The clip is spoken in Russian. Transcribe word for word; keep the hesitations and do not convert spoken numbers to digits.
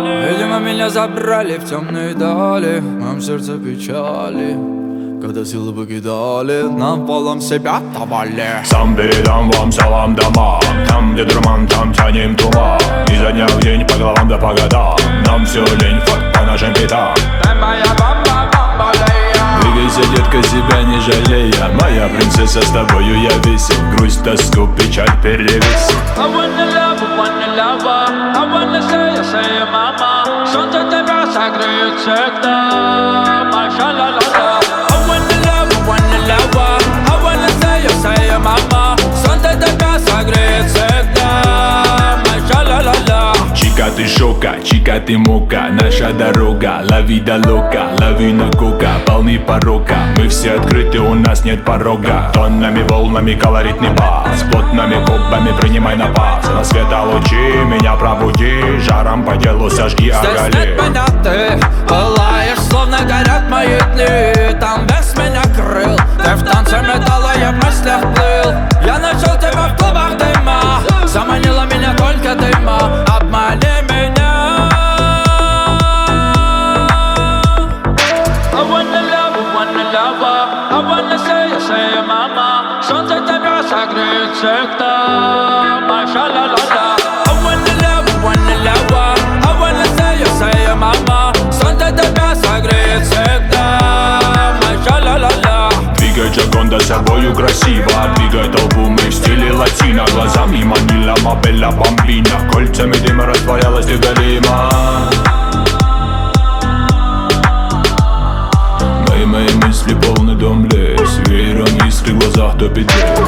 Видимо, меня забрали в темные дали, в моем сердце печали. Когда силы покидали, навалом себя давали. Сам передам вам салам домам. Там, где дурман, там тянем туман. Изо дня в день по головам да по годам. Нам все лень, факт по нашим пятам. Двигайся, детка, себя не жалея. Моя принцесса, с тобою я весел. Грусть, тоску, печаль перевесил. I wanna love, I wanna love her. I wanna say, I say, mama. Солнце тебя согреет всегда. Машалалала. I wanna love, I wanna love her. I wanna say, I say, mama. Солнце тебя согреет всегда. Машалалала. Чика, ты шока, чика, ты мока. Наша дорога, лови да лока. Лови на кока, полны порока. Мы все открыты, у нас нет порога. Тоннами, волнами, колоритный бас. Плотными губами принимай напас. На света лучи, меня пробуди. Жаром по делу сожги, оголи. Здесь нет меня, ты пылаешь, словно горят мои дни. Там вес меня крыл, ты в танце металла, я в мыслях плыл. Я нашел тебя в клубах дыма, заманила меня только дыма. Обмани меня. I wanna love, I wanna love her. I wanna say, I say, mama. Солнце тебя согреет всегда. Машалалала. I wanna love, I wanna love her. I wanna say, I say, mama. Солнце тебя согреет всегда. Машалалала. Двигай Джаконда собою красиво. Двигай толпу мы в стиле латино. Глазами манила мабелла бомбина. Кольцами дыма растворялась ты галима. Мои, мои мысли полны дом лес. Веером искры в глазах топит лес.